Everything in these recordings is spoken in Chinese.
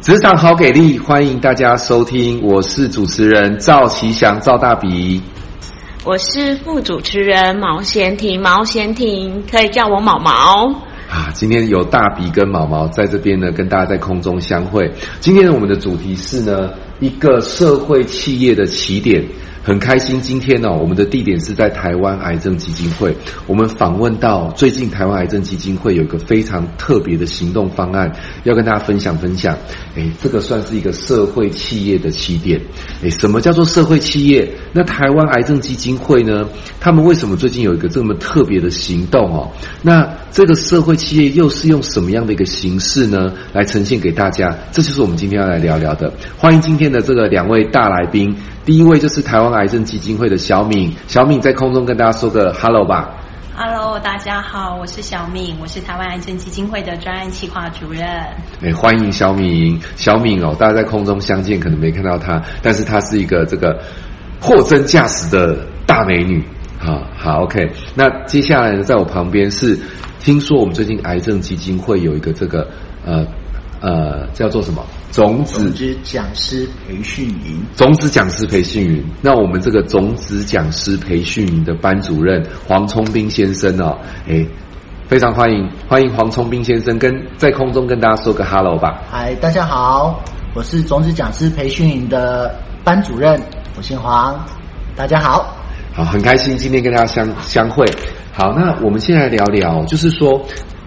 职场好给力，欢迎大家收听，我是主持人赵其祥赵大比， 我是副主持人毛贤婷可以叫我毛毛啊。今天有大比跟毛毛在这边呢，跟大家在空中相会。今天我们的主题是呢，一个社会企业的起点。很开心，今天我们的地点是在台湾癌症基金会。我们访问到最近台湾癌症基金会有一个非常特别的行动方案，要跟大家分享。这个算是一个社会企业的起点。什么叫做社会企业？那台湾癌症基金会呢？他们为什么最近有一个这么特别的行动那这个社会企业又是用什么样的一个形式呢？来呈现给大家，这就是我们今天要来聊聊的。欢迎今天的这个两位大来宾。第一位就是台湾癌症基金会的小敏在空中跟大家说个 hello 吧。 Hello， 大家好，我是小敏，我是台湾癌症基金会的专案企划主任。 欢迎小敏大家在空中相见可能没看到她，但是她是一个这个货真价实的大美女。好 OK。那接下来呢，在我旁边是听说我们最近癌症基金会有一个这个叫做什么种子讲师培训营。 那我们这个种子讲师培训营的班主任黄聪彬先生非常欢迎黄聪彬先生在空中跟大家说个 hello 吧。 嗨，大家好，我是种子讲师培训营的班主任，我姓黄，大家好。 好，很开心今天跟大家相会。好，那我们先来聊聊，就是说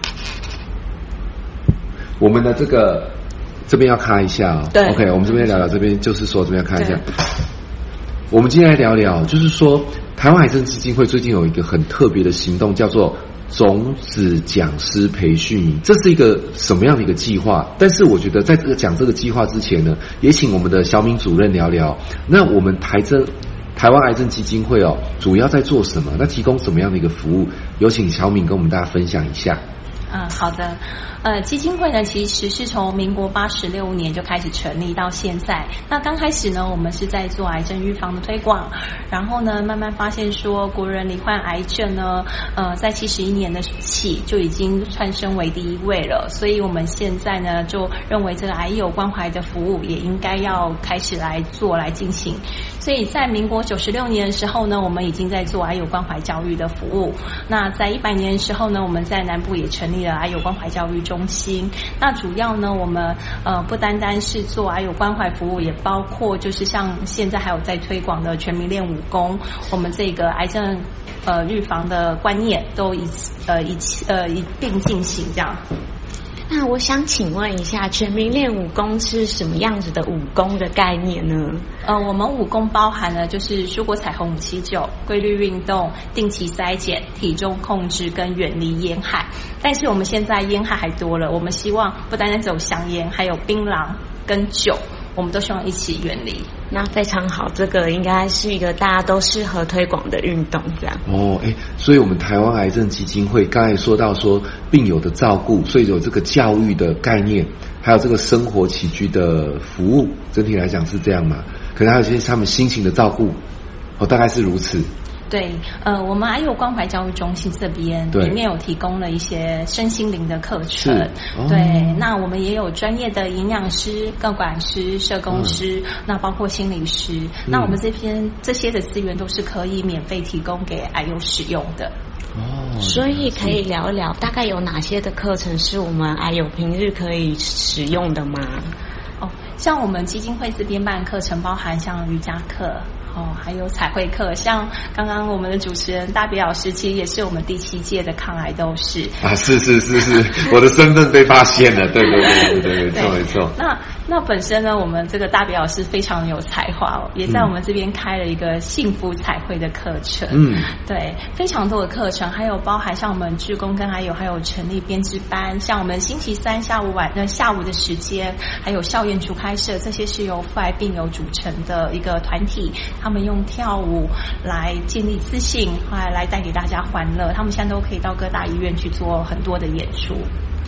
我们的这边要看一下对 OK， 我们这边聊聊，这边就是说这边要看一下。我们今天来聊聊，就是说台湾癌症基金会最近有一个很特别的行动，叫做种子讲师培训营。这是一个什么样的一个计划？但是我觉得在讲这个计划之前呢，也请我们的小敏主任聊聊，那我们台湾癌症基金会主要在做什么？那提供什么样的一个服务？有请小敏跟我们大家分享一下。 好的。基金会呢，其实是从民国86年就开始成立到现在。那刚开始呢，我们是在做癌症预防的推广，然后呢，慢慢发现说国人罹患癌症呢，在71年的起就已经窜升为第一位了。所以我们现在呢，就认为这个癌友关怀的服务也应该要开始来进行。所以在民国96年的时候呢，我们已经在做癌友关怀教育的服务。那在100年的时候呢，我们在南部也成立了癌友关怀教育中心。那主要呢，我们不单单是做癌友关怀服务，也包括就是像现在还有在推广的全民练武功，我们这个癌症预防的观念都一并进行这样。 那我想请问一下，全民练武功是什么样子的武功的概念呢？ 我们武功包含了就是蔬果彩虹579、规律运动、定期筛检、体重控制跟远离烟害。但是我们现在烟害还多了，我们希望不单单走香烟，还有槟榔跟酒，我们都希望一起远离。 那非常好，这个应该是一个大家都适合推广的运动这样。 所以我们台湾癌症基金会刚才说到说病友的照顾，所以有这个教育的概念，还有这个生活起居的服务，整体来讲是这样嘛？可能还有一些他们心情的照顾，大概是如此。 对，我们癌友关怀教育中心这边里面有提供了一些身心灵的课程。对，那我们也有专业的营养师、个管师、社工师，那包括心理师。那我们这边这些的资源都是可以免费提供给癌友使用的。 所以可以聊一聊大概有哪些的课程是我们癌友平日可以使用的吗？ 像我们基金会这边办课程包含像瑜伽课，还有彩绘课，像刚刚我们的主持人大比老师，其实也是我们第7届的抗癌斗士啊，是，我的身份被发现了，对，没错。 那本身呢，我们这个大比老师非常有才华也在我们这边开了一个幸福彩绘的课程，对，非常多的课程，还有包含像我们志工跟还有成立编织班，像我们星期三下午的时间，还有校园主开设，这些是由父癌病友组成的一个团体，他们用跳舞来建立自信，来带给大家欢乐。他们现在都可以到各大医院去做很多的演出。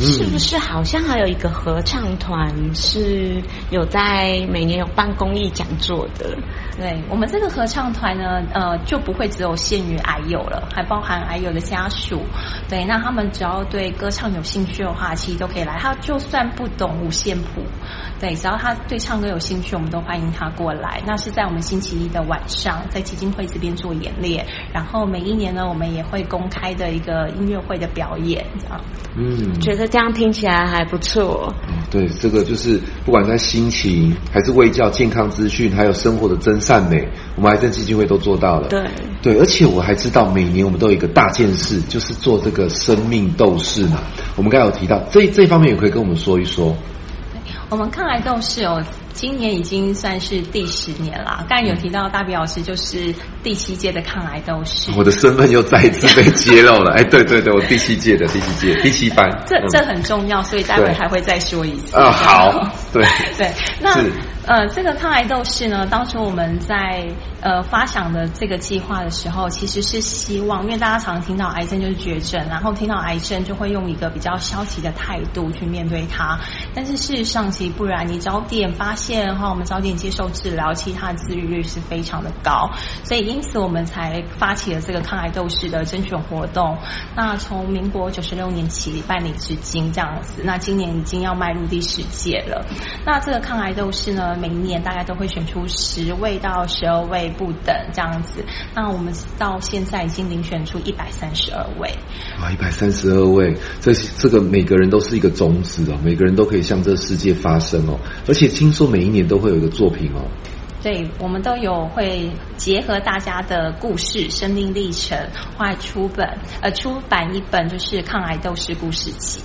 是不是好像还有一个合唱团是有在每年有办公益讲座的？ 对，我们这个合唱团呢，就不会只有限于癌友了，还包含癌友的家属。对，那他们只要对歌唱有兴趣的话，其实都可以来。他就算不懂五线谱，对，只要他对唱歌有兴趣，我们都欢迎他过来。那是在我们星期一的晚上，在基金会这边做演练。然后每一年呢，我们也会公开的一个音乐会的表演，这样。 觉得这样听起来还不错。 对，这个就是不管在心情还是卫教、健康资讯，还有生活的真善美，我们癌症基金会都做到了。对，而且我还知道每年我们都有一个大件事，就是做这个生命斗士嘛。我们刚才有提到这方面，也可以跟我们说一说。 我们抗癌斗士今年已经算是第10年了。刚才有提到大比老师就是第7届的抗癌斗士， 我的身份又再一次被揭露了。对，我第7届第7班， 这很重要，所以待会还会再说一次。 好，对， 那这个抗癌斗士呢，当初我们在发想的这个计划的时候，其实是希望，因为大家常听到癌症就是绝症，然后听到癌症就会用一个比较消极的态度去面对它，但是事实上其实不然，你早点发现我们早点接受治疗，其实它的治愈率是非常的高，所以因此我们才发起了这个抗癌斗士的甄选活动。那从民国96年起办理至今这样子，那今年已经要迈入第10届了。那这个抗癌斗士呢，每一年大概都会选出10位到12位不等这样子。那我们到现在已经遴选出132位。 132位，这个每个人都是一个种子每个人都可以向这世界发声而且听说每一年都会有一个作品对，我们都有会结合大家的故事、生命历程，会出版一本就是抗癌斗士故事集。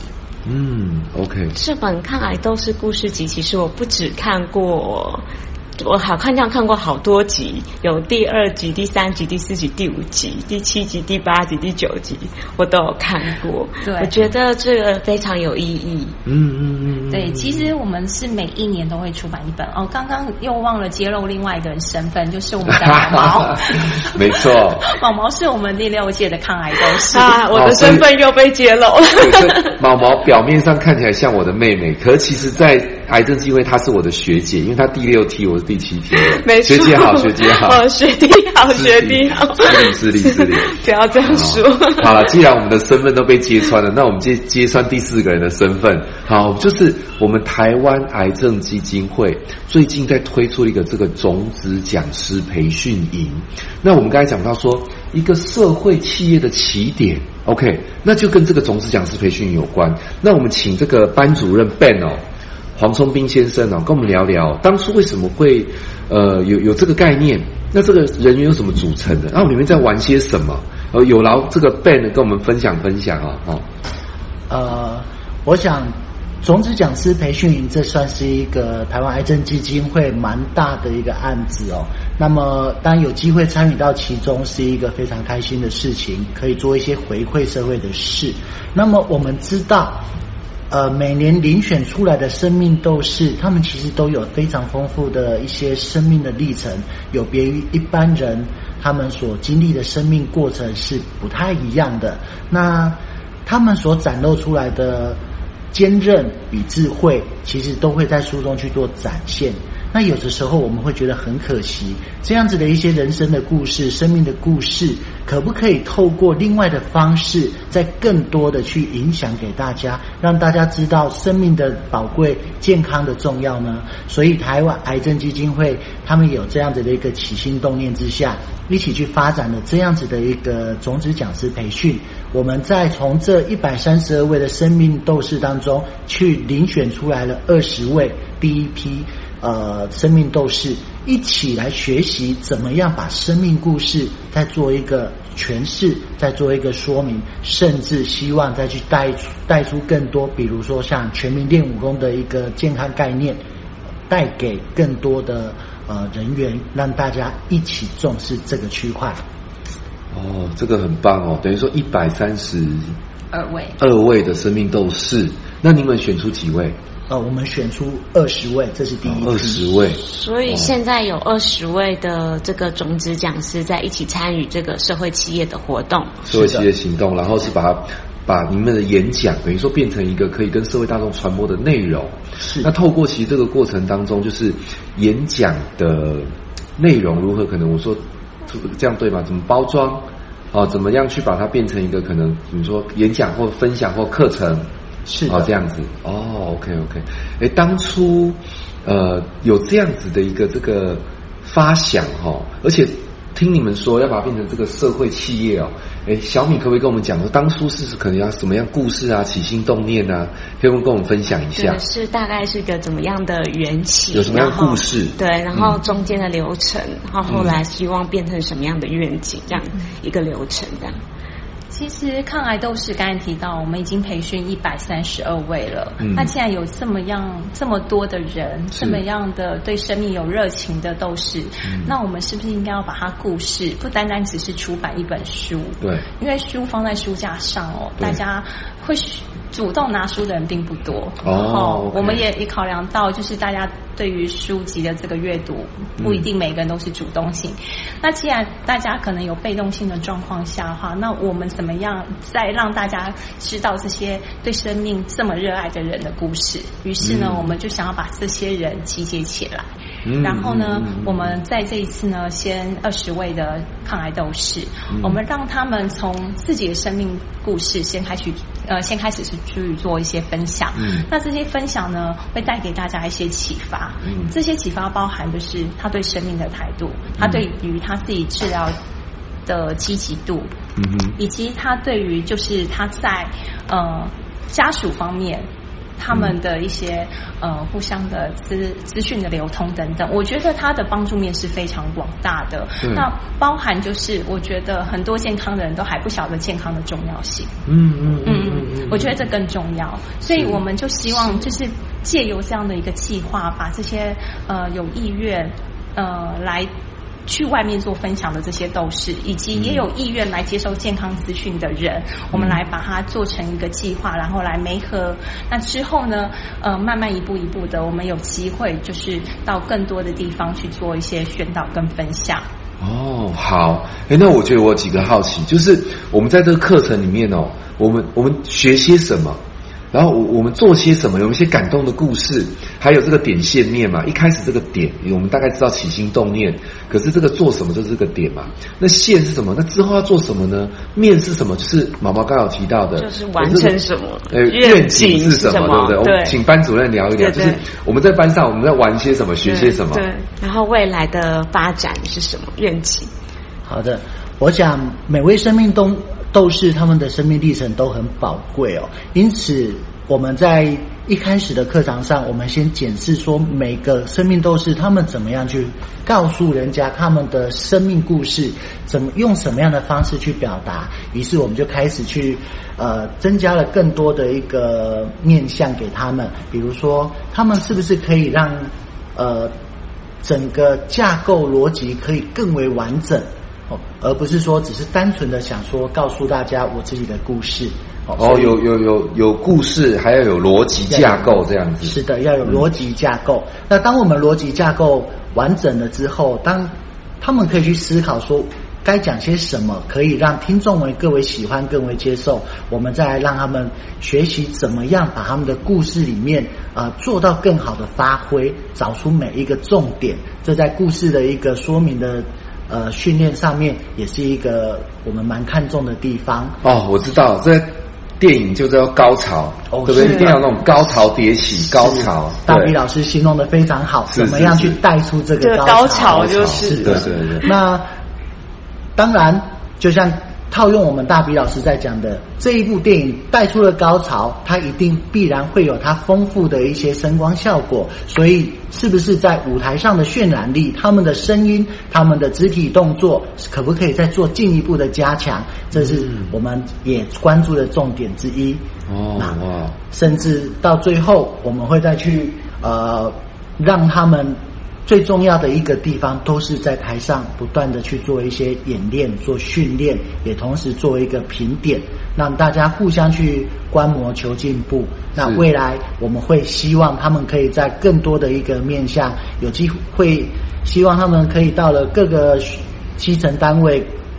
OK。 这本抗癌斗士故事集，其实我不只看过。我看过好多集，有第2集、第3集、第4集、第5集、第7集、第8集、第9集，我都有看过。对，我觉得这个非常有意义。 对，其实我们是每一年都会出版一本刚刚又忘了揭露另外一个人身份，就是我们的毛毛。 没错， 毛毛是我们第6届的抗癌斗士我的身份又被揭露了。 毛毛表面上看起来像我的妹妹，可是其实在癌症基金会她是我的学姐，因为她第6梯，我是第7梯。 没错， 学姐好，学姐好， 学弟好，学弟好， 是礼。 不要这样说。 好了，既然我们的身份都被揭穿了，那我们揭穿第4个人的身份。好，就是我们台湾癌症基金会最近在推出一个这个种子讲师培训营。那我们刚才讲到说，一个社会企业的起点 ，OK， 那就跟这个种子讲师培训有关。那我们请这个班主任 Ben 黄聪斌先生跟我们聊聊当初为什么会有这个概念，那这个人员有什么组成的，然后里面在玩些什么，有劳这个 Ben 跟我们分享我想种子讲师培训营这算是一个台湾癌症基金会蛮大的一个案子那么当然有机会参与到其中是一个非常开心的事情，可以做一些回馈社会的事。那么我们知道每年遴选出来的生命斗士，他们其实都有非常丰富的一些生命的历程，有别于一般人他们所经历的生命过程是不太一样的。那他们所展露出来的坚韧与智慧，其实都会在书中去做展现。那有的时候我们会觉得很可惜，这样子的一些人生的故事、生命的故事，可不可以透过另外的方式，再更多的去影响给大家，让大家知道生命的宝贵、健康的重要呢？所以台湾癌症基金会他们有这样子的一个起心动念之下，一起去发展了这样子的一个种子讲师培训。我们再从这132位的生命斗士当中，去遴选出来了20位第一批生命斗士，一起来学习怎么样把生命故事再做一个诠释，再做一个说明，甚至希望再去带出更多，比如说像全民练武功的一个健康概念，带给更多的人员，让大家一起重视这个区块。 这个很棒等于说132位的生命斗士，那你们选出几位？ 我们选出20位，这是第一 20位。 所以现在有20位的这个种子讲师在一起参与这个社会企业的活动， 社会企业行动，然后是把它把你们的演讲等于说变成一个可以跟社会大众传播的内容。 是。 那透过其实这个过程当中，就是演讲的内容如何可能我说这样对吗？怎么包装？怎么样去把它变成一个可能比如说演讲或分享或课程？ 是的， 这样子。OK。当初有这样子的一个这个发想而且听你们说要把它变成这个社会企业小米可不可以跟我们讲说当初是可能要什么样故事啊，起心动念啊，可以跟我们分享一下？ 是大概是个怎么样的缘起？ 有什么样的故事？ 对，然后中间的流程，然后后来希望变成什么样的愿景，这样一个流程这样。 其实抗癌斗士刚才提到，我们已经培训132位了。那既然有这么多的人，这么样的对生命有热情的斗士，那我们是不是应该要把它故事不单单只是出版一本书？ 对， 因为书放在书架上大家会主动拿书的人并不多。我们也考量到，就是大家对于书籍的这个阅读，不一定每个人都是主动性。那既然大家可能有被动性的状况下的话，那我们怎么样再让大家知道这些对生命这么热爱的人的故事？于是呢，我们就想要把这些人集结起来。然后呢，我们在这一次呢，先20位的抗癌斗士，我们让他们从自己的生命故事先开始是去做一些分享。那这些分享呢，会带给大家一些启发。这些启发包含就是他对生命的态度，他对于他自己治疗的积极度，以及他对于就是他在家属方面他们的一些互相的资讯的流通等等，我觉得它的帮助面是非常广大的。那包含就是我觉得很多健康的人都还不晓得健康的重要性。我觉得这更重要，所以我们就希望就是借由这样的一个计划，把这些有意愿来去外面做分享的这些斗士，以及也有意愿来接受健康资讯的人，我们来把它做成一个计划，然后来媒合。那之后呢，慢慢一步一步的，我们有机会就是到更多的地方去做一些宣导跟分享。 好，那我觉得我有几个好奇，就是我们在这个课程里面我们学些什么？然后我们做些什么？有一些感动的故事，还有这个点线面嘛。一开始这个点，我们大概知道起心动念，可是这个做什么就是这个点嘛。那线是什么？那之后要做什么呢？面是什么？就是毛毛刚好提到的， 就是完成什么？ 愿景是什么？对不对？我们请班主任聊一聊，就是我们在班上我们在玩些什么，学些什么？ 对。然后未来的发展是什么？愿景。 好的，我想每位生命斗士他们的生命历程都很宝贵因此我们在一开始的课堂上，我们先检视说每个生命斗士他们怎么样去告诉人家他们的生命故事，用什么样的方式去表达。于是我们就开始去增加了更多的一个面向给他们，比如说他们是不是可以让整个架构逻辑可以更为完整而不是说只是单纯的想说告诉大家我自己的故事。 有故事，还要有逻辑架构这样子。 是的，要有逻辑架构。那当我们逻辑架构完整了之后，当他们可以去思考说该讲些什么可以让听众们更为喜欢更为接受，我们再来让他们学习怎么样把他们的故事里面做到更好的发挥，找出每一个重点。这在故事的一个说明的训练上面也是一个我们蛮看重的地方。 我知道这电影就是要高潮，对不对？一定要那种高潮迭起，高潮。 大比老师形容的非常好，怎么样去带出这个高潮？就是对。 那当然，就像套用我们大比老师在讲的，这一部电影带出了高潮，它一定必然会有它丰富的一些声光效果，所以是不是在舞台上的渲染力，他们的声音，他们的肢体动作，可不可以再做进一步的加强？这是我们也关注的重点之一。甚至到最后，我们会再去让他们最重要的一个地方都是在台上不断的去做一些演练，做训练，也同时做一个评点，让大家互相去观摩求进步。那未来我们会希望他们可以在更多的一个面向有机会，希望他们可以到了各个基层单位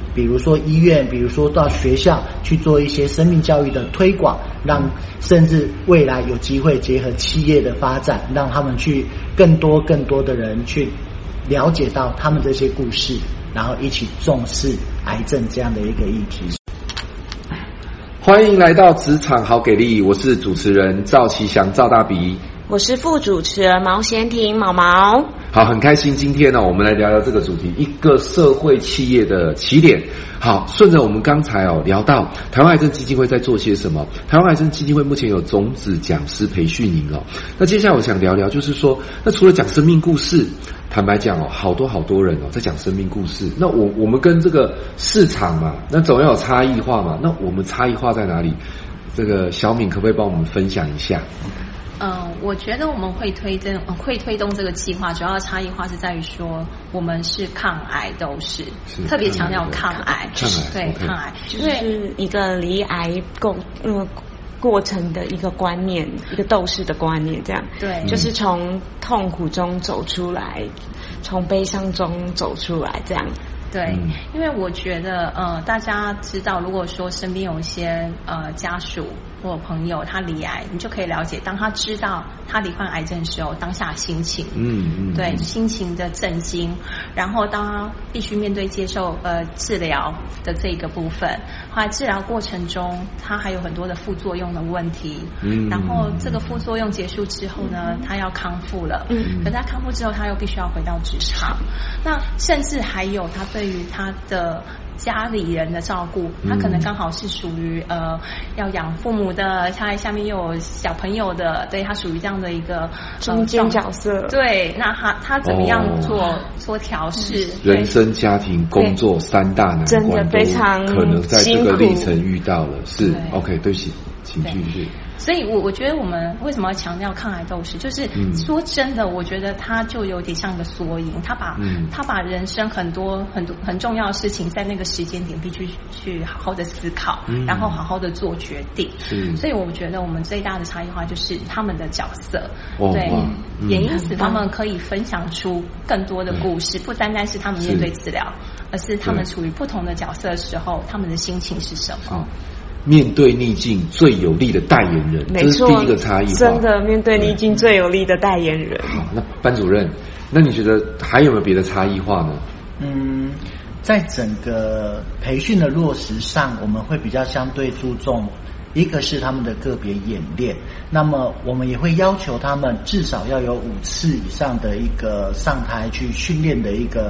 比如说医院，比如说到学校去做一些生命教育的推广，让甚至未来有机会结合企业的发展，让他们去更多的人去了解到他们这些故事，然后一起重视癌症这样的一个议题。 欢迎来到职场好给力，我是主持人赵其祥赵大鼻， 我是副主持人毛贤婷毛毛。 好，很开心今天呢，我们来聊聊这个主题，一个社会企业的起点。好，顺着我们刚才聊到台湾癌症基金会在做些什么。台湾癌症基金会目前有种子讲师培训营那接下来我想聊聊，就是说，那除了讲生命故事，坦白讲好多人在讲生命故事。那我们跟这个市场嘛，那总要有差异化嘛。那我们差异化在哪里？这个小敏可不可以帮我们分享一下？ 我觉得我们会推动这个计划，主要的差异化是在于说，我们是抗癌斗士，特别强调抗癌，对，抗癌， 就是一个离癌过程的一个观念，一个斗士的观念，这样，对，就是从痛苦中走出来，从悲伤中走出来，这样。 对，因为我觉得大家知道，如果说身边有一些家属或朋友他罹癌，你就可以了解，当他知道他罹患癌症的时候，当下心情，对，心情的震惊，然后当他必须面对接受治疗的这个部分，后来治疗过程中他还有很多的副作用的问题，然后这个副作用结束之后呢，他要康复了，可是他康复之后他又必须要回到职场，那甚至还有他对于他的家里人的照顾，他可能刚好是属于要养父母的，他下面又有小朋友的，对，他属于这样的一个中间角色。 对，那他怎么样做调试？ 人生、家庭、工作三大难关， 真的非常可能在这个历程遇到了。是 OK， 对不起，请继续。 所以我觉得我们为什么要强调抗癌斗士，就是说真的，我觉得他就有点像个缩影，他把人生很重要的事情在那个时间点必须去好好的思考，然后好好的做决定。所以我觉得我们最大的差异化就是他们的角色，对，也因此他们可以分享出更多的故事，不单单是他们面对治疗，而是他们处于不同的角色的时候，他们的心情是什么。 面对逆境最有力的代言人，这是第一个差异化。 真的，面对逆境最有力的代言人。 好，那班主任，那你觉得还有没有别的差异化呢？ 在整个培训的落实上，我们会比较相对注重，一个是他们的个别演练，那么我们也会要求他们至少要有5次以上的一个上台去训练的一个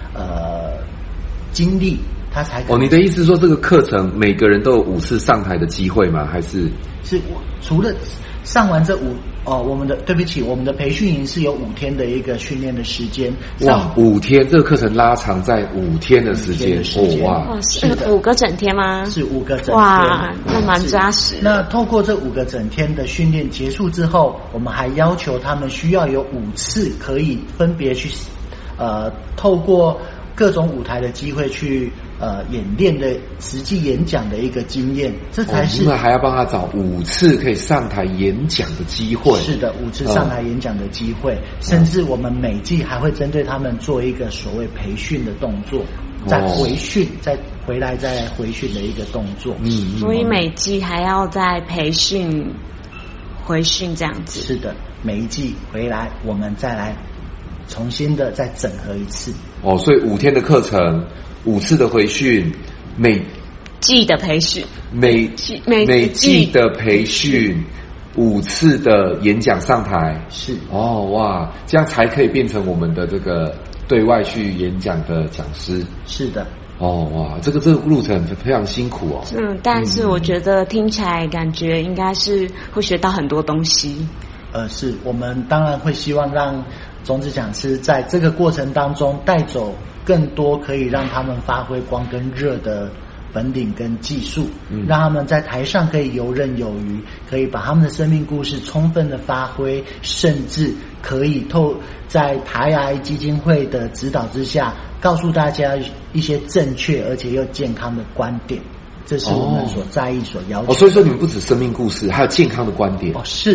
经历。他才你的意思说这个课程每个人都有5次上台的机会吗？还是除了上完这我们的培训营是有5天的一个训练的时间。 哇，5天，这个课程拉长在5天的时间。 哇，是5个整天吗？ 是5个整天。 哇，那蛮扎实。 那透过这5个整天的训练结束之后，我们还要求他们需要有5次可以分别去透过各种舞台的机会去演练的实际演讲的一个经验，这才是。 那还要帮他找5次可以上台演讲的机会。 是的，5次上台演讲的机会，甚至我们每季还会针对他们做一个所谓培训的动作，再回训，再回来再回训的一个动作。 所以每季还要再培训、回训这样子。 是的，每一季回来我们再来重新的再整合一次。 所以5天的课程，5次的回训，每季的培训， 每季的培训，5次的演讲上台。 是哇，这样才可以变成我们的这个对外去演讲的讲师。 是的。 哇，这个路程非常辛苦哦。 但是我觉得听起来感觉应该是会学到很多东西。 是我们当然会希望让种子讲师在这个过程当中带走更多可以让他们发挥光跟热的本领跟技术，让他们在台上可以游刃有余，可以把他们的生命故事充分的发挥，甚至可以在台癌基金会的指导之下，告诉大家一些正确而且又健康的观点。这是我们所在意、所要求。 所以说你们不止生命故事，还有健康的观点。 是的，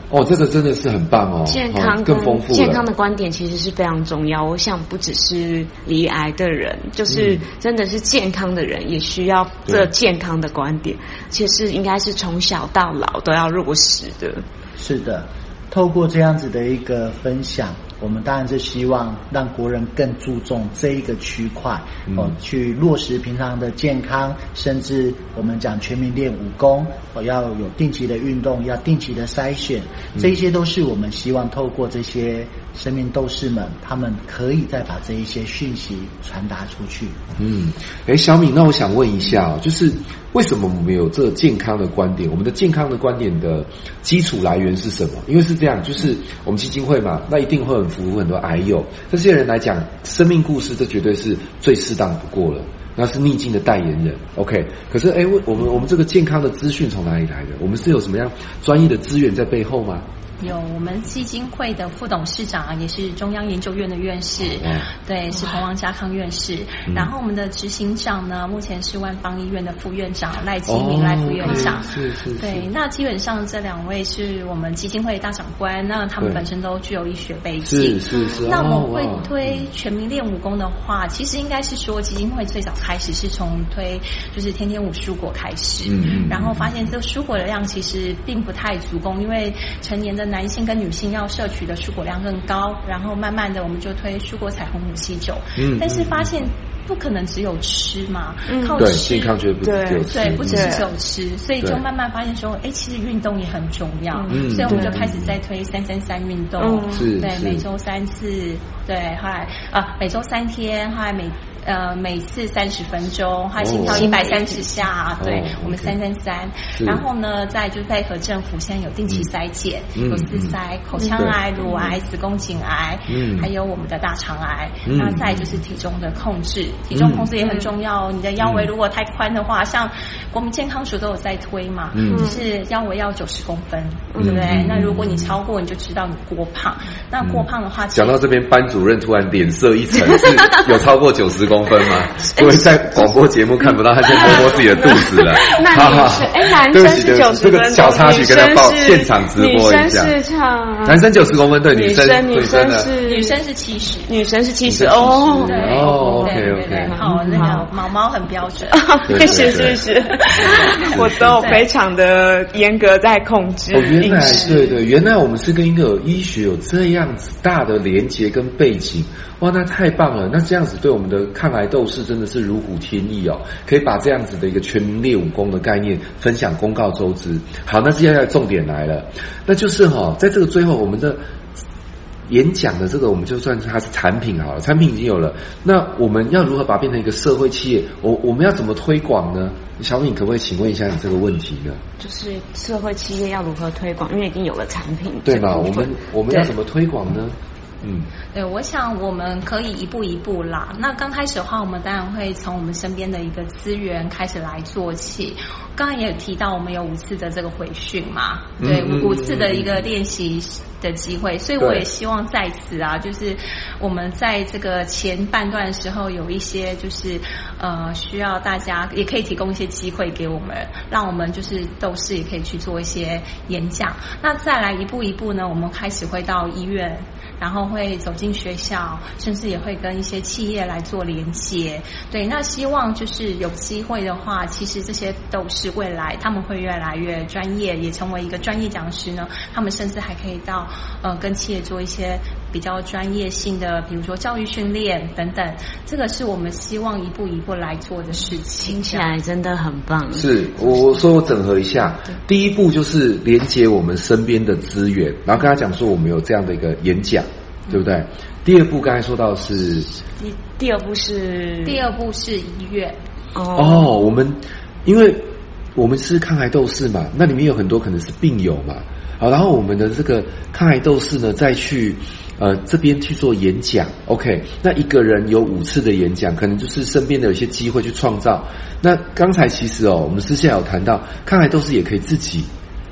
哦，这个真的是很棒哦， 健康更丰富了。 健康的观点其实是非常重要。我想不只是罹癌的人，就是真的是健康的人也需要这健康的观点，其实应该是从小到老都要落实的。 是的，透过这样子的一个分享，我们当然是希望让国人更注重这一个区块，去落实平常的健康，甚至我们讲全民练武功，要有定期的运动，要定期的筛选，这一些都是我们希望透过这些生命斗士们，他们可以再把这一些讯息传达出去。 小敏，那我想问一下，就是为什么我们有这个健康的观点？我们的健康的观点的基础来源是什么？因为是这样，就是我们基金会嘛，那一定会很服务很多癌友，这些人来讲生命故事，这绝对是最适当不过了。那是逆境的代言人 ，OK。可是，我们这个健康的资讯从哪里来的？我们是有什么样专业的资源在背后吗？ 有我们基金会的副董事长，也是中央研究院的院士，对，是彭王家康院士。然后我们的执行长呢，目前是万芳医院的副院长赖基明赖副院长。 是。 对，那基本上这两位是我们基金会的大长官，那他们本身都具有医学背景。是。那我们会推全民练武功的话，其实应该是说基金会最早开始是从推就是天天5蔬果开始，然后发现这个蔬果的量其实并不太足够，因为成年的男性跟女性要摄取的蔬果量更高，然后慢慢的我们就推蔬果彩虹母细酒，但是发现不可能只有吃嘛，靠吃健康绝对不只有吃， 对，不只是只有吃，所以就慢慢发现说，其实运动也很重要，所以我们就开始在推333运动，对，每周3次，对，后来每周3天，后来每次30分钟，还心跳130下，对，我们333，然后呢，再就配合政府现在有定期筛检，有4筛，口腔癌、乳癌、子宫颈癌，还有我们的大肠癌，那再就是体重的控制，体重控制也很重要，你的腰围如果太宽的话，像国民健康署都有在推嘛，就是腰围要90公分，对不对？那如果你超过，你就知道你过胖，那过胖的话， 讲到这边，班主任突然脸色一沉，是有超过90公分吗？因为在广播节目看不到，他先摸摸自己的肚子了。 那女生，男生是90公分， 这个小插曲跟他报现场直播一下。男生90公分，对，女生是 70， 女生是70 哦。 OK， 好，那个毛毛很标准， 是，我都非常的严格在控制饮食。 对，原来我们是跟一个医学有这样子大的连结跟背景。哇，那太棒了！那这样子对我们的抗癌斗士真的是如虎添翼哦，可以把这样子的一个全民练武功的概念分享公告周知。好，那接下来重点来了，那就是在这个最后我们的演讲的这个，我们就算它是产品好了，产品已经有了，那我们要如何把它变成一个社会企业？我们要怎么推广呢？小敏，可不可以请问一下你这个问题呢？ 就是社会企业要如何推广？因为已经有了产品， 对嘛？我们要怎么推广呢？ 对，我想我们可以一步一步啦。那刚开始的话，我们当然会从我们身边的一个资源开始来做起。刚刚也有提到，我们有5次的这个回训嘛，对，5次的一个练习的机会，所以我也希望在此就是我们在这个前半段的时候有一些就是需要大家也可以提供一些机会给我们，让我们就是斗士也可以去做一些演讲。那再来一步一步呢，我们开始会到医院，然后会走进学校，甚至也会跟一些企业来做连接。对，那希望就是有机会的话，其实这些斗士未来他们会越来越专业，也成为一个专业讲师呢。他们甚至还可以到跟企业做一些比较专业性的，比如说教育训练等等。这个是我们希望一步一步来做的事情。 听起来真的很棒。 是，我说我整合一下，第一步就是连接我们身边的资源，然后跟他讲说我们有这样的一个演讲。对不对？第二步刚才说到是， 第二步是医院。 我们因为我们是抗癌斗士嘛，那里面有很多可能是病友嘛，好，然后我们的这个抗癌斗士呢，再去这边去做演讲 ，OK， 那一个人有5次的演讲，可能就是身边的有些机会去创造。那刚才其实我们私下有谈到，抗癌斗士也可以自己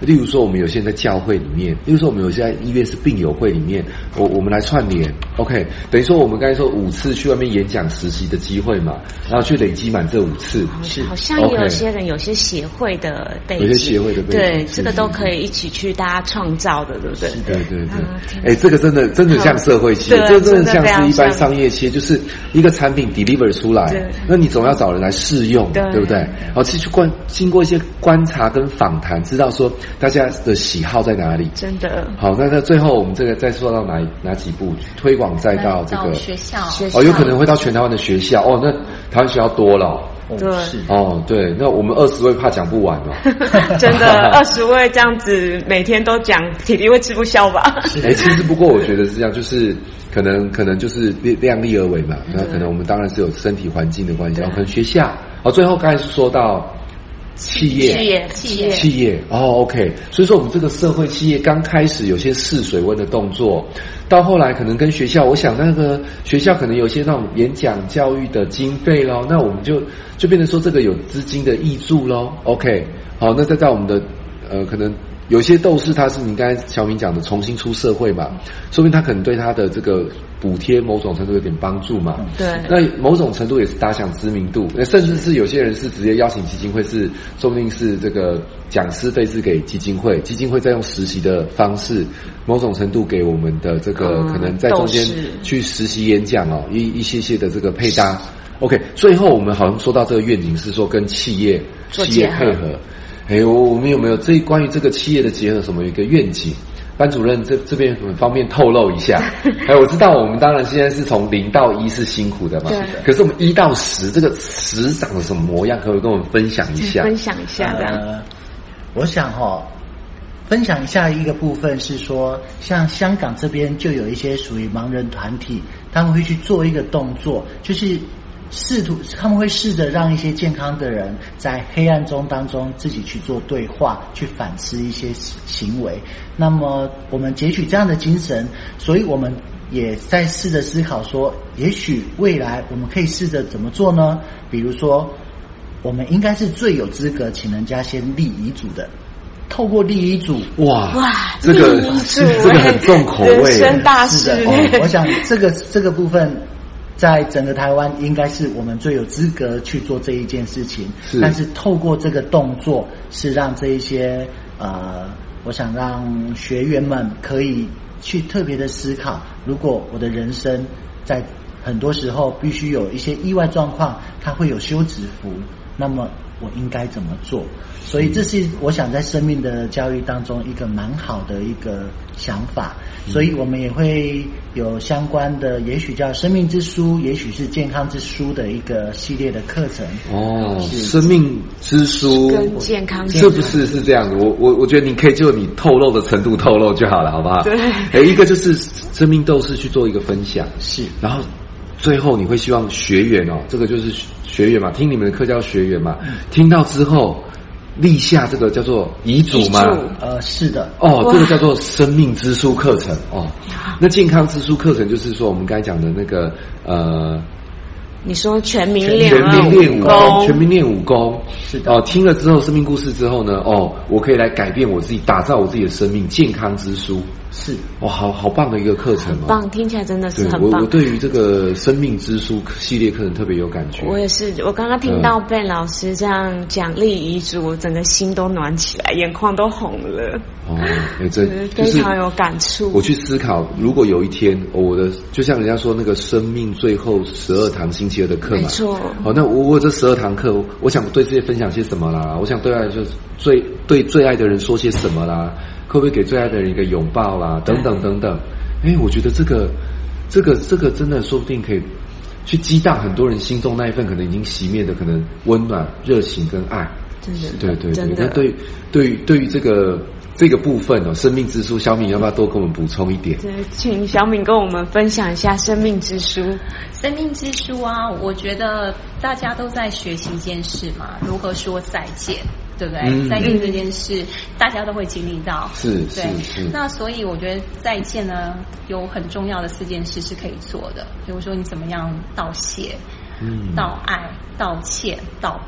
例如说我们有些人在教会里面，例如说我们有些在医院是病友会里面，我们来串联 OK， 等于说我们刚才说5次去外面演讲实习的机会嘛，然后去累积满这5次， 好像也有些人有些协会的背景， 有些协会的背景， 对，这个都可以一起去大家创造的，对不对？ 对，这个真的像社会企业，这真的像是一般商业企业，就是一个产品 deliver 出来，那你总要找人来试用，对不对？然后去经过一些观察跟访谈，知道说大家的喜好在哪里。 真的。 好，那最后我们这个再说到哪几步推广，再到这个学校有可能会到全台湾的学校哦。那台湾学校多了。对，那我们20位怕讲不完哦。 真的20位这样子每天都讲，体力会吃不消吧？ 其实不过我觉得是这样，就是可能就是量力而为嘛。那可能我们当然是有身体环境的关系，然后可能学校。最后刚才是说到企业OK， 所以说我们这个社会企业刚开始有些试水温的动作，到后来可能跟学校，我想那个学校可能有些那种演讲教育的经费咯，那我们就变成说这个有资金的挹注咯 OK， 好，那再在我们的可能有些斗士他是你刚才小明讲的重新出社会嘛，说明他可能对他的这个补贴某种程度有点帮助嘛。 对。 那某种程度也是打响知名度，甚至是有些人是直接邀请基金会，是说不定是这个讲师费是给基金会，基金会再用实习的方式，某种程度给我们的这个可能在中间去实习演讲一些的这个配搭。OK， 最后我们好像说到这个愿景是说跟企业配合。我们有没有关于这个企业的结合什么一个愿景？班主任这边方便透露一下。我知道我们当然现在是从0到1是辛苦的嘛，可是我们1到10这个10长得什么模样，可不可以跟我们分享一下？ 分享一下的。 我想分享一下一个部分是说，像香港这边就有一些属于盲人团体，他们会去做一个动作，就是他们会试着让一些健康的人在黑暗中当中自己去做对话，去反思一些行为。那么我们截取这样的精神，所以我们也在试着思考说，也许未来我们可以试着怎么做呢？比如说，我们应该是最有资格请人家先立遗嘱的。透过立遗嘱， 哇，这个很重口味， 人生大事。 我想这个部分，在整个台湾应该是我们最有资格去做这一件事情。但是透过这个动作，是让这一些我想让学员们可以去特别的思考，如果我的人生在很多时候必须有一些意外状况，它会有休止符，那么我应该怎么做？所以这是我想在生命的教育当中一个蛮好的一个想法，所以我们也会有相关的，也许叫生命之书，也许是健康之书的一个系列的课程。 生命之书跟健康是不是这样的？我觉得你可以就你透露的程度透露就好了，好不好？对。一个就是生命斗士去做一个分享，然后最后你会希望学员这个就是学员嘛，听你们的课叫学员嘛，听到之后立下这个叫做遗嘱吗？ 是的。 这个叫做生命之书课程那健康之书课程就是说我们刚才讲的那个你说全民练武功是的。听了之后生命故事之后呢，我可以来改变我自己，打造我自己的生命，健康之书是好棒的一个课程很棒，听起来真的是很棒。 我对于这个生命之书系列课程特别有感觉。 我也是，我刚刚听到Ben老师这样讲立遗嘱，我整个心都暖起来，眼眶都红了。 这非常有感触。 我去思考，如果有一天我的就像人家说那个生命最后12堂星期二的课嘛，没错。 那我这12堂课，我想对这些分享些什么啦？我想对最爱的人说些什么啦？会不会给最爱的人一个拥抱啦？等等等等。我觉得这个真的说不定可以去激荡很多人心中那一份可能已经熄灭的可能温暖、热情跟爱。对。那对于这个部分生命之书，小敏要不要多跟我们补充一点？ 对，请小敏跟我们分享一下生命之书。 生命之书我觉得大家都在学习一件事嘛，如何说再见。对不对？再见这件事，大家都会经历到。是。那所以我觉得再见呢，有很重要的4件事是可以做的。比如说你怎么样道谢，道爱、道歉、道别。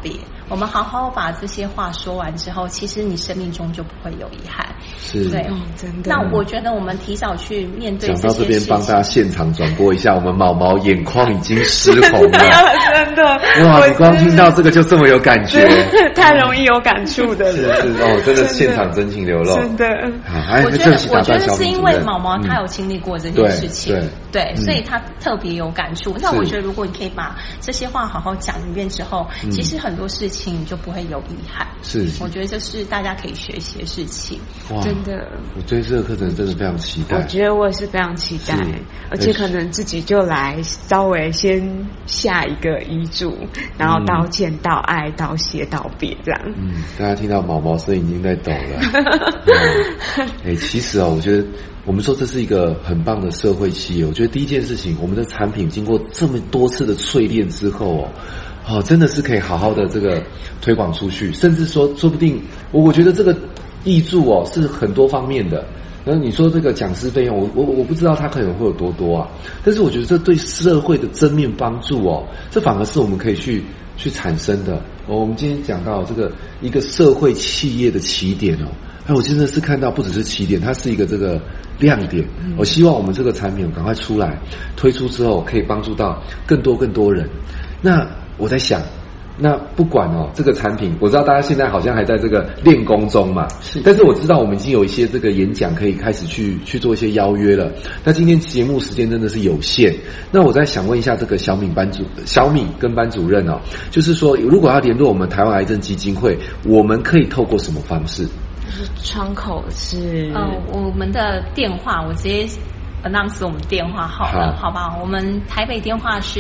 我们好好把这些话说完之后，其实你生命中就不会有遗憾。 是， 对， 真的。 那我觉得我们提早去面对这些事情。 讲到这边，帮大家现场转播一下，我们毛毛眼眶已经湿红了， 真的。 哇，你光听到这个就这么有感觉， 太容易有感触的人。 是哦，真的现场真情流露， 真的。 我觉得是因为毛毛他有经历过这件事情，对，所以他特别有感触。那我觉得如果你可以把这些话好好讲一遍之后，其实很多事情你就不会有遗憾。 是， 我觉得这是大家可以学习的事情。 哇， 真的， 我对这个课程真的非常期待。 我觉得我也是非常期待，而且可能自己就来稍微先下一个遗嘱，然后道歉、道爱、道谢、道别这样。 大家听到毛毛声已经在抖了。其实我觉得我们说这是一个很棒的社会企业。我觉得第一件事情，我们的产品经过这么多次的淬炼之后真的是可以好好的这个推广出去，甚至说不定我觉得这个挹注是很多方面的。然后你说这个讲师费用，我不知道它可能会有多多啊，但是我觉得这对社会的正面帮助这反而是我们可以去产生的。我们今天讲到这个一个社会企业的起点我真的是看到不只是起点，它是一个这个亮点。我希望我们这个产品赶快出来，推出之后可以帮助到更多人。那我在想，那不管这个产品，我知道大家现在好像还在这个练功中嘛，但是我知道我们已经有一些这个演讲可以开始去做一些邀约了。那今天节目时间真的是有限，那我再想问一下这个小敏跟班主任就是说如果要联络我们台湾癌症基金会，我们可以透过什么方式？ 就是窗口是我们的电话，我直接announce我们电话好了，好不好？我们台北电话是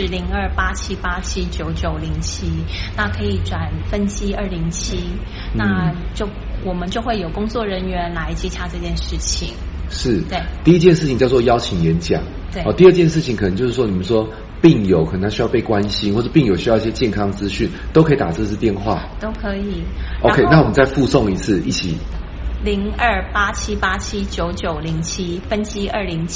0287879907，那可以转分机207，那我们就会有工作人员来接洽这件事情。 是， 对。 第一件事情叫做邀请演讲， 对。 第二件事情可能就是说，你们说病友可能他需要被关心，或者病友需要一些健康资讯，都可以打这支电话， 都可以。 OK， 那我们再附送一次，一起。 0287879907，分机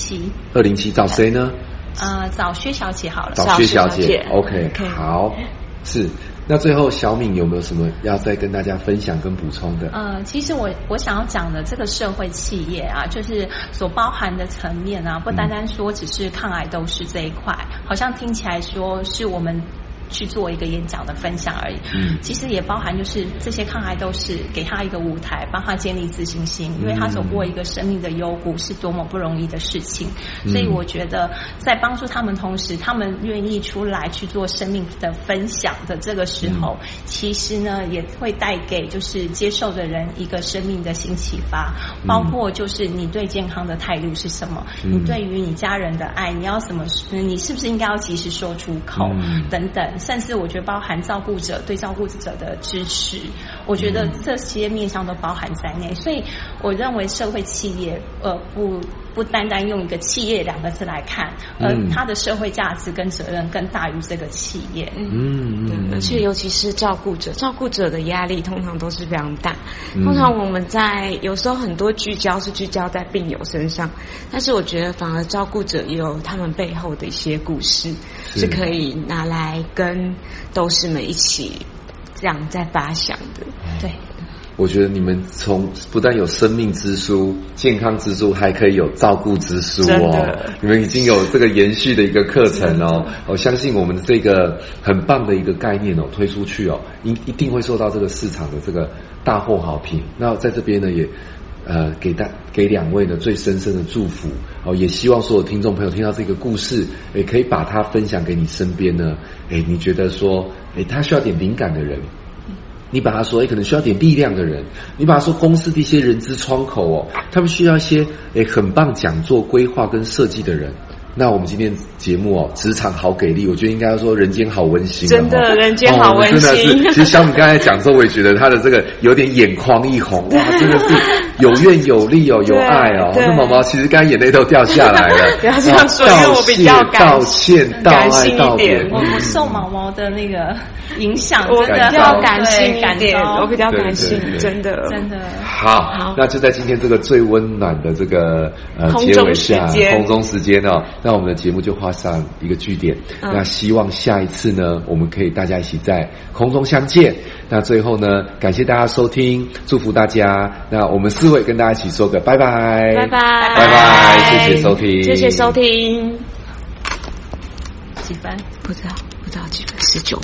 207。 找谁呢？ 找薛小姐好了。 找薛小姐。OK， 好，是。那最后小敏有没有什么要再跟大家分享跟补充的？ 其实我想要讲的这个社会企业就是所包含的层面不单单说只是抗癌斗士这一块，好像听起来说是我们去做一个演讲的分享而已。其实也包含就是这些抗癌斗士给他一个舞台，帮他建立自信心，因为他走过一个生命的幽谷是多么不容易的事情。所以我觉得在帮助他们同时，他们愿意出来去做生命的分享的这个时候，其实呢也会带给就是接受的人一个生命的新启发，包括就是你对健康的态度是什么，你对于你家人的爱，你要什么，你是不是应该要及时说出口，等等。甚至我觉得包含照顾者对照顾者的支持，我觉得这些面向都包含在内。所以我认为社会企业不单单用一个企业2个字来看，它的社会价值跟责任更大于这个企业。 而且尤其是照顾者的压力通常都是非常大。通常我们有时候很多聚焦在病友身上，但是我觉得反而照顾者也有他们背后的一些故事，是可以拿来跟斗士们一起这样在发想的。对。 我觉得你们不但有生命之书、健康之书，还可以有照顾之书你们已经有这个延续的一个课程我相信我们的这个很棒的一个概念推出去一定会受到这个市场的这个大获好评。那在这边呢也给2位呢最深深的祝福也希望所有听众朋友听到这个故事，也可以把它分享给你身边呢你觉得说他需要点灵感的人。你把它说可能需要点力量的人，你把它说公司的一些人资窗口他们需要一些很棒讲座规划跟设计的人。那我们今天节目职场好给力，我觉得应该要说人间好温馨， 真的人间好温馨。 真的是，其实小米刚才讲的时候，我也觉得他的这个有点眼眶一红，哇，真的是有愿有力有爱那毛毛其实刚才眼泪都掉下来了。 不要这样说，因为我比较道歉、道爱、道别。 我受毛毛的那个影响， 我比较感性一点， 我比较感性，真的。 好，那就在今天这个最温暖的这个结尾下，空中时间那我们的节目就画上一个句点。那希望下一次呢，我们可以大家一起在空中相见。那最后呢，感谢大家收听，祝福大家。那我们4位跟大家一起说个拜拜， 拜拜， 拜拜，谢谢收听， 谢谢收听。 几分？ 不知道几分，19分。